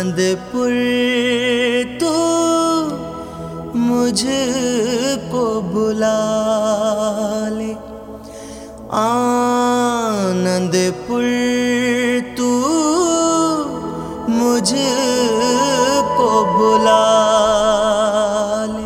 आनंदपुर तू मुझको बुला ले, आनंदपुर तू मुझको बुला ले।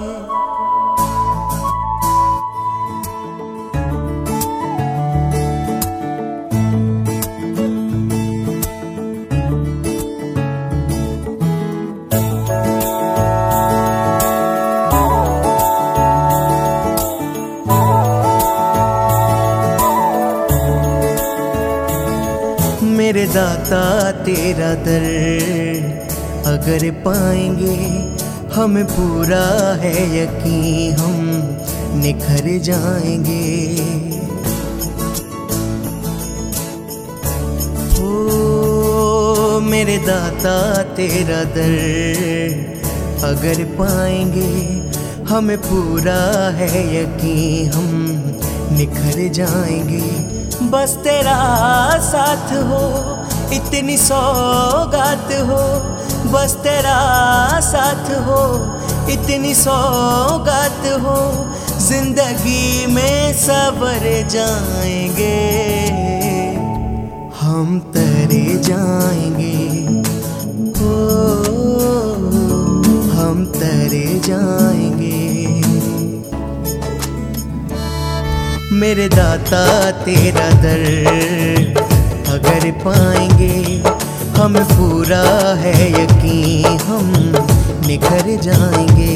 मेरे दाता तेरा दर अगर पाएंगे, हमें पूरा है यकीन हम निखर जाएंगे। ओ मेरे दाता तेरा दर अगर पाएंगे, हमें पूरा है यकीन हम निखर जाएंगे। बस तेरा साथ हो इतनी सौगात हो, बस तेरा साथ हो इतनी सौगात हो, जिंदगी में सवर जाएंगे, हम तरे जाएंगे। ओ हम तरे जाएंगे। मेरे दाता तेरा दर अगर पाएंगे, हमें पूरा है यकीन हम निखर जाएंगे।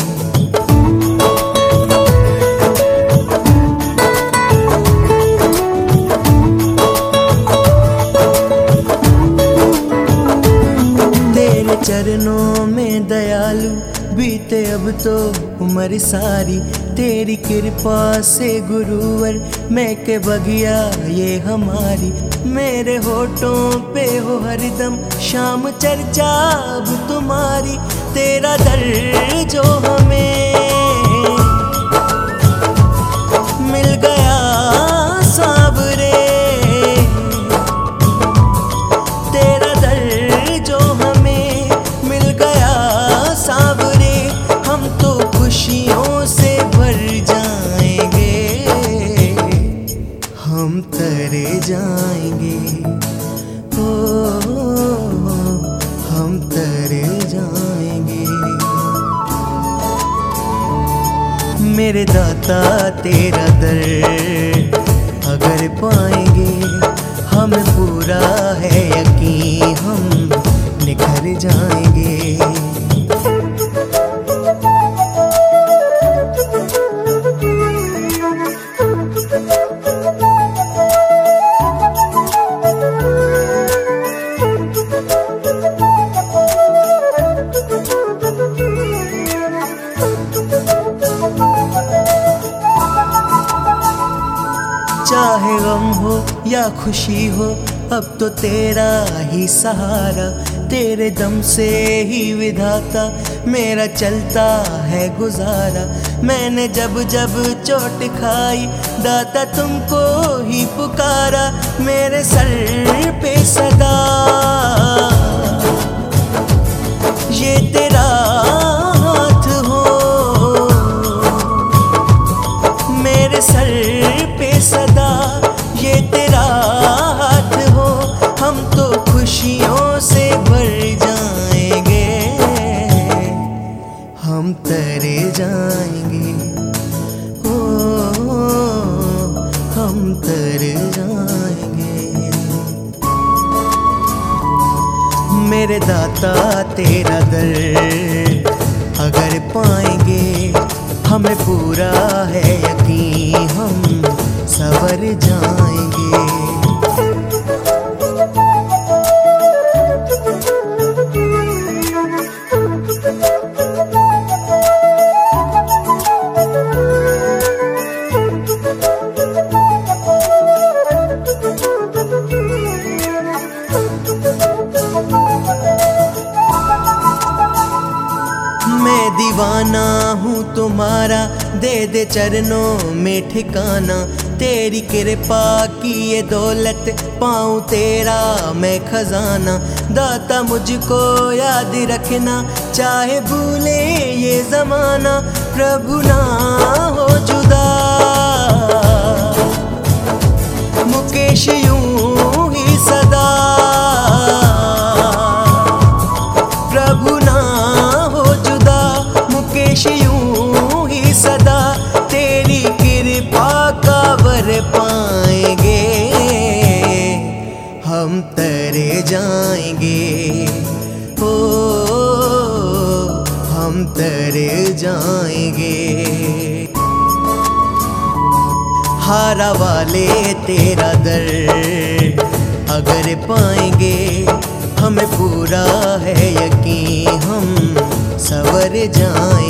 तेरे चरणों में दयालु बीते अब तो उम्र सारी, तेरी कृपा से गुरुवर मैं के बगिया ये हमारी। मेरे होठों पे हो हरदम शाम चर्चा अब तुम्हारी, तेरा दर जो हमें मिल गया सावरे, तेरा दर जो हमें मिल गया सावरे, हम तो खुशियों से भर जाएंगे, हम तरे जाएंगे। ओ हम तरे जाएंगे। मेरे दाता तेरा दर अगर पाएंगे, हमें पूरा है यकीन हम निखर जाएंगे। चाहे गम हो या खुशी हो, अब तो तेरा ही सहारा, तेरे दम से ही विधाता मेरा चलता है गुजारा। मैंने जब जब चोट खाई दाता तुमको ही पुकारा, मेरे सर पे सदा ये तेरा हाथ हो, मेरे सर पे सदा ये तेरा हाथ हो, हम तो खुशियों से भर जाएंगे, हम तरे जाएंगे। ओ हम तरे जाएंगे। मेरे दाता तेरा दर अगर पाएंगे, हमें पूरा है यकीन हम सवर जाएंगे। मैं दीवाना हूँ तुम्हारा, दे दे चरणों में ठिकाना, तेरी कृपा की ये दौलत पाऊं तेरा मैं खजाना। दाता मुझको याद रखना चाहे भूले ये जमाना, प्रभु ना हो जुदा। मुकेश यूं ही सदा, प्रभु ना हो जुदा। मुकेश यूं ही सदा तेरी कृपा का वर पाएंगे, हम तरे जाएंगे। ओ हम तरे जाएंगे। हारा वाले तेरा दर अगर पाएंगे, हमें पूरा है यकीन हम सवर जाएंगे।